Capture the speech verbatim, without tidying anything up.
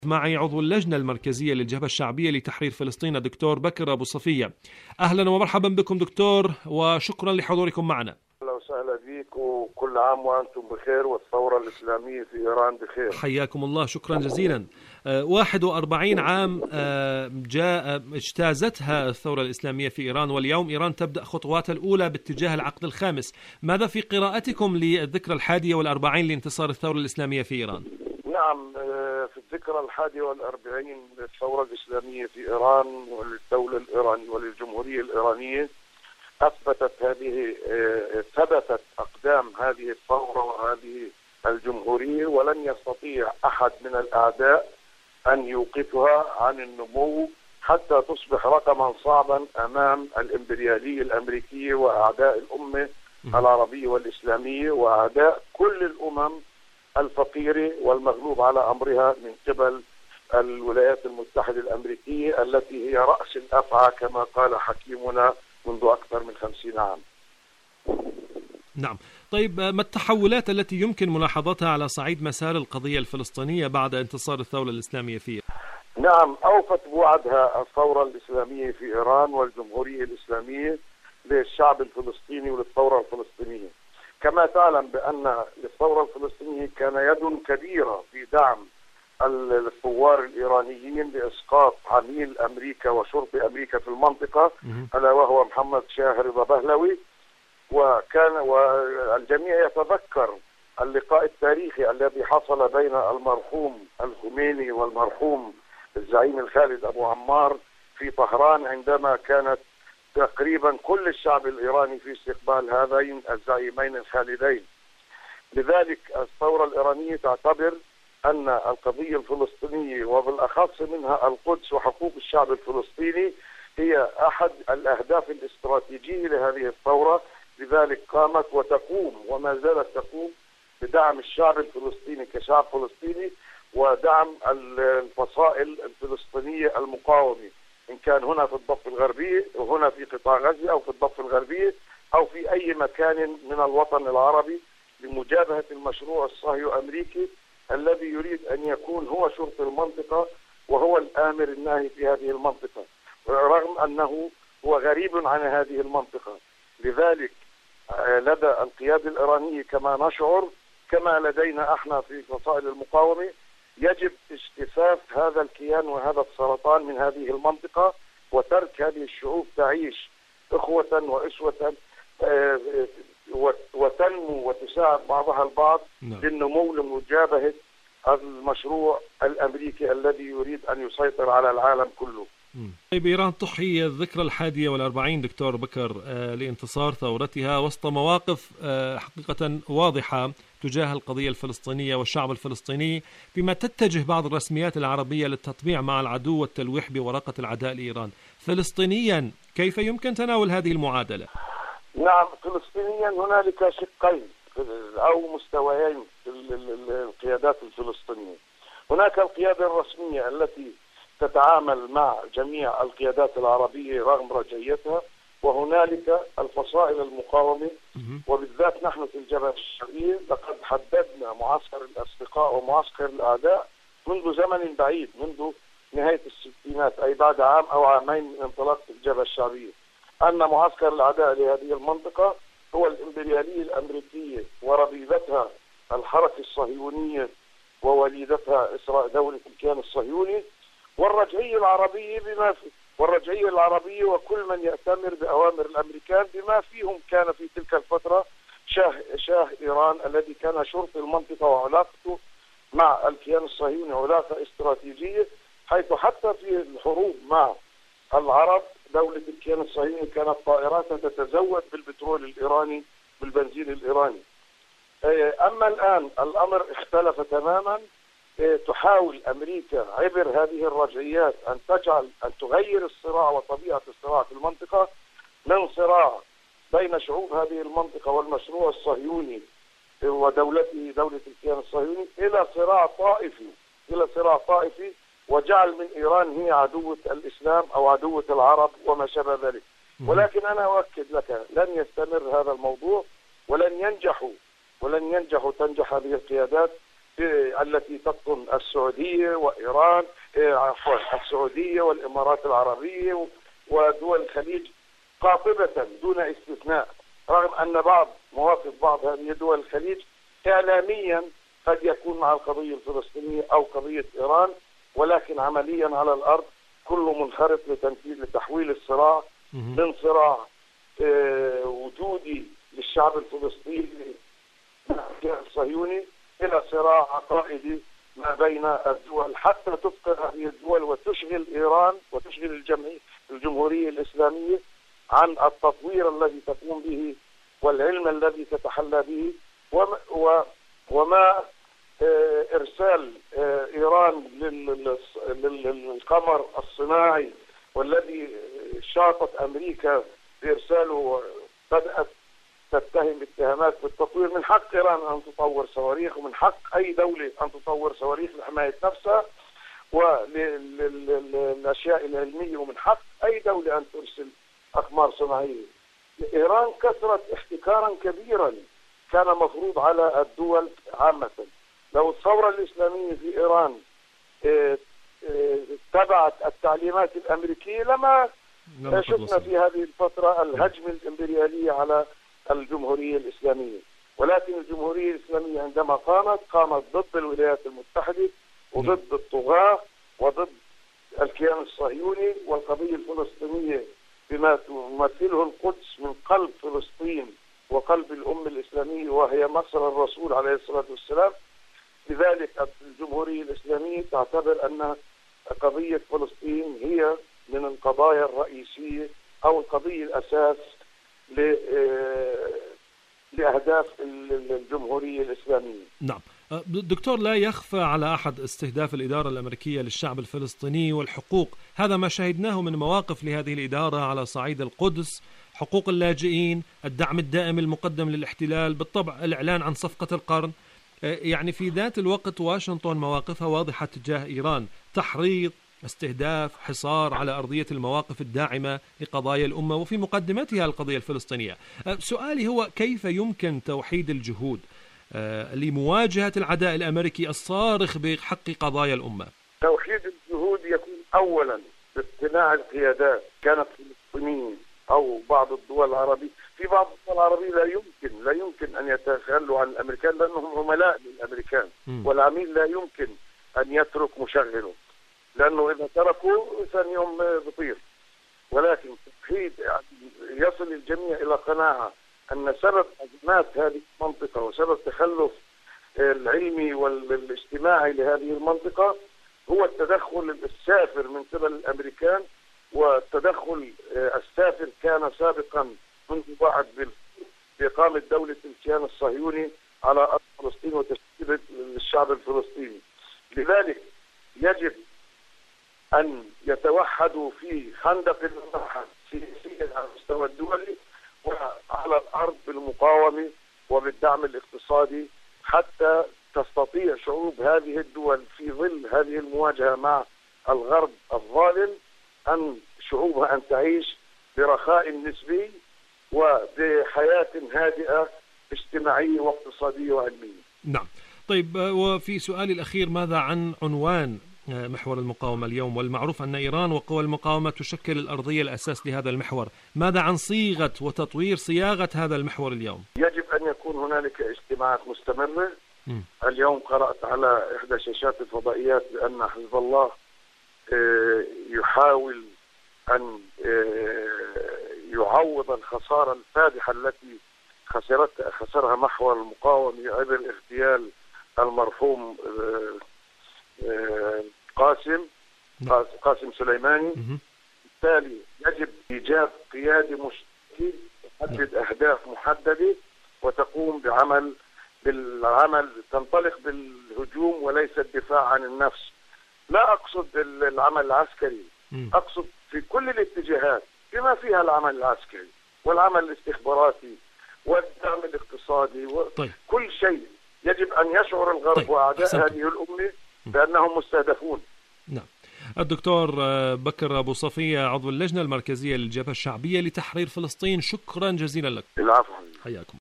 معي عضو اللجنة المركزية للجبهة الشعبية لتحرير فلسطين الدكتور بكر أبو صفية. أهلا ومرحبا بكم دكتور، وشكرا لحضوركم معنا. أهلا وسهلا بك، وكل عام وأنتم بخير والثورة الإسلامية في إيران بخير. حياكم الله، شكرا جزيلا. أه واحد وأربعين عام أه جاء اجتازتها الثورة الإسلامية في إيران، واليوم إيران تبدأ خطواتها الأولى باتجاه العقد الخامس. ماذا في قراءتكم للذكرى الحادية والأربعين لانتصار الثورة الإسلامية في إيران؟ نعم، في الذكرى الحادية والأربعين للثورة الإسلامية في إيران وللدولة الإيرانية وللجمهورية الإيرانية، أثبتت هذه ثبتت أقدام هذه الثورة وهذه الجمهورية، ولن يستطيع أحد من الأعداء أن يوقفها عن النمو حتى تصبح رقما صعبا أمام الإمبريالية الأمريكية وأعداء الأمة العربية والإسلامية وأعداء كل الأمم الفقيرة والمغلوب على أمرها من قبل الولايات المتحدة الأمريكية التي هي رأس الأفعى كما قال حكيمنا منذ أكثر من خمسين عام. نعم، طيب ما التحولات التي يمكن ملاحظتها على صعيد مسار القضية الفلسطينية بعد انتصار الثورة الإسلامية فيها؟ نعم، أوفت بوعدها الثورة الإسلامية في إيران والجمهورية الإسلامية للشعب الفلسطيني وللثورة الفلسطينية. كما تعلم بأن للثورة الفلسطينية كان يد كبيرة في دعم الثوار الإيرانيين لإسقاط عميل أمريكا وشرطي أمريكا في المنطقة ألا وهو محمد شاه رضا بهلوي. وكان والجميع يتذكر اللقاء التاريخي الذي حصل بين المرحوم الخميني والمرحوم الزعيم الخالد أبو عمار في طهران، عندما كانت تقريبا كل الشعب الإيراني في استقبال هذين الزعيمين الخالدين. لذلك الثورة الإيرانية تعتبر أن القضية الفلسطينية وبالأخص منها القدس وحقوق الشعب الفلسطيني هي أحد الأهداف الاستراتيجية لهذه الثورة. لذلك قامت وتقوم وما زالت تقوم بدعم الشعب الفلسطيني كشعب فلسطيني ودعم الفصائل الفلسطينية المقاومة، إن كان هنا في الضفة الغربية وهنا في قطاع غزة أو في الضفة الغربية أو في أي مكان من الوطن العربي، لمجابهة المشروع الصهيوني الأمريكي الذي يريد أن يكون هو شرطي المنطقة وهو الآمر الناهي في هذه المنطقة، رغم أنه هو غريب عن هذه المنطقة. لذلك لدى القيادة الإيرانية كما نشعر كما لدينا احنا في فصائل المقاومة يجب اجتثاث هذا الكيان وهذا السرطان من هذه المنطقة، وترك هذه الشعوب تعيش إخوة وإسوة وتنمو وتساعد بعضها البعض للنمو لمجابهة المشروع الأمريكي الذي يريد أن يسيطر على العالم كله. طيب، إيران تحيي الذكرى الحادية والأربعين دكتور بكر آه لانتصار ثورتها وسط مواقف آه حقيقة واضحة تجاه القضية الفلسطينية والشعب الفلسطيني، بما تتجه بعض الرسميات العربية للتطبيع مع العدو والتلويح بورقة العداء لإيران. فلسطينيا كيف يمكن تناول هذه المعادلة؟ نعم، فلسطينيا هنالك شقين أو مستويين في القيادات الفلسطينية. هناك القيادة الرسمية التي تتعامل مع جميع القيادات العربية رغم رجعيتها، وهنالك الفصائل المقاومة، وبالذات نحن في الجبهة الشرقية لقد حددنا معسكر الأصدقاء ومعسكر الأعداء منذ زمن بعيد، منذ نهاية الستينات، أي بعد عام أو عامين من انطلاق الجبهة الشعبية، أن معسكر الأعداء لهذه المنطقة هو الإمبريالية الأمريكية وربيبتها الحركة الصهيونية ووليدتها دولة الكيان الصهيوني، والرجعية العربية بما في والرجعية العربية وكل من يأتمر بأوامر الأمريكان، بما فيهم كان في تلك الفترة شاه شاه إيران الذي كان شرطي المنطقة، وعلاقته مع الكيان الصهيوني علاقة استراتيجية، حيث حتى في الحروب مع العرب دولة الكيان الصهيوني كانت طائراتها تتزود بالبترول الإيراني بالبنزين الإيراني. أما الآن الأمر اختلف تماما. تحاول أمريكا عبر هذه الرجعيات أن تجعل أن تغير الصراع وطبيعة الصراع في المنطقة من صراع بين شعوب هذه المنطقة والمشروع الصهيوني ودولته دولة الكيان الصهيوني إلى صراع طائفي إلى صراع طائفي وجعل من إيران هي عدوة الإسلام أو عدوة العرب وما شابه ذلك. ولكن أنا أؤكد لك لن يستمر هذا الموضوع، ولن ينجحوا ولن ينجحوا تنجح هذه القيادات التي تقطن السعودية وإيران، عفوا السعودية والإمارات العربية ودول الخليج قاطبة دون استثناء، رغم أن بعض مواقف بعض هذه دول الخليج إعلاميا قد يكون مع القضية الفلسطينية أو قضية إيران، ولكن عمليا على الأرض كله منخرط لتنفيذ لتحويل الصراع من صراع اه وجودي للشعب الفلسطيني الصهيوني إلى صراع عقائدي ما بين الدول، حتى تبقى هذه الدول وتشغل إيران وتشغل الجمهورية الجمهورية الإسلامية عن التطوير الذي تقوم به والعلم الذي تتحلى به، وما, وما إرسال إيران للقمر الصناعي والذي شاطت أمريكا بإرساله بدأت تتهم اتهامات بالتطوير. من حق إيران أن تطور صواريخ، ومن حق أي دولة أن تطور صواريخ لحماية نفسها وللأشياء العلمية، ومن حق أي دولة أن ترسل أقمار صناعية. إيران كسرت احتكارا كبيرا كان مفروض على الدول عامة. لو الثورة الإسلامية في إيران اتبعت التعليمات الأمريكية لما شفنا في هذه الفترة الهجمة الإمبريالية على الجمهورية الإسلامية. ولكن الجمهورية الإسلامية عندما قامت قامت ضد الولايات المتحدة وضد الطغاة وضد الكيان الصهيوني والقضية الفلسطينية بما تمثله القدس من قلب فلسطين وقلب الأمة الإسلامية وهي مصر الرسول عليه الصلاة والسلام. لذلك الجمهورية الإسلامية تعتبر أن قضية فلسطين هي من القضايا الرئيسية أو القضية الأساس لأهداف الجمهورية الإسلامية. نعم دكتور، لا يخفى على أحد استهداف الإدارة الأمريكية للشعب الفلسطيني والحقوق. هذا ما شاهدناه من مواقف لهذه الإدارة على صعيد القدس، حقوق اللاجئين، الدعم الدائم المقدم للاحتلال، بالطبع الإعلان عن صفقة القرن. يعني في ذات الوقت واشنطن مواقفها واضحة تجاه إيران، تحريض، استهداف، حصار على أرضية المواقف الداعمة لقضايا الأمة وفي مقدمتها القضية الفلسطينية. سؤالي هو كيف يمكن توحيد الجهود لمواجهة العداء الأمريكي الصارخ بحق قضايا الأمة؟ توحيد الجهود يكون أولا باقتناع القيادات كانت فلسطينية أو بعض الدول العربية. في بعض الدول العربية لا يمكن لا يمكن أن يتخلوا عن الأمريكان لأنهم عملاء للأمريكان، م. والعميل لا يمكن أن يترك مشغله، لأنه إذا تركوا ثاني يوم بطير. ولكن توحيد يصل الجميع إلى قناعة أن سبب أزمات هذه المنطقة وسبب تخلف العلمي والاجتماعي لهذه المنطقة هو التدخل السافر من قبل الأمريكان. والتدخل السافر كان سابقا منذ بعد بإقامة دولة الكيان الصهيوني على أرض فلسطين وتشكيل الشعب الفلسطيني. لذلك يجب أن يتوحدوا في خندق المساحة سياسيا على المستوى الدولي وعلى الأرض بالمقاومة وبالدعم الاقتصادي، حتى تستطيع شعوب هذه الدول في ظل هذه المواجهة مع الغرب الظالم أن شعوبها أن تعيش برخاء نسبي وبحياة هادئة اجتماعية واقتصادية وعلمية. نعم. طيب، وفي سؤالي الأخير، ماذا عن عنوان محور المقاومة اليوم؟ والمعروف أن إيران وقوى المقاومة تشكل الأرضية الأساس لهذا المحور. ماذا عن صيغة وتطوير صياغة هذا المحور اليوم؟ يجب أن يكون هنالك اجتماعات مستمرة. م. اليوم قرأت على إحدى شاشات الفضائيات بأن حزب الله يحاول أن يعوض الخسارة الفادحة التي خسرت خسرها محور المقاومة عبر اغتيال المرحوم قاسم قاسم سليماني. بالتالي يجب إيجاد قيادة مشتركة تحدد أهداف محددة وتقوم بعمل بالعمل تنطلق بالهجوم وليس الدفاع عن النفس. لا أقصد العمل العسكري، أقصد في كل الاتجاهات بما فيها العمل العسكري والعمل الاستخباراتي والدعم الاقتصادي وكل طيب. شيء. يجب أن يشعر الغرب طيب. وأعداء أحسنت. هذه الأمة بأنهم مستهدفون. نعم. الدكتور بكر أبو صفية، عضو اللجنة المركزية للجبهة الشعبية لتحرير فلسطين، شكرا جزيلا لك. العفو. حياكم.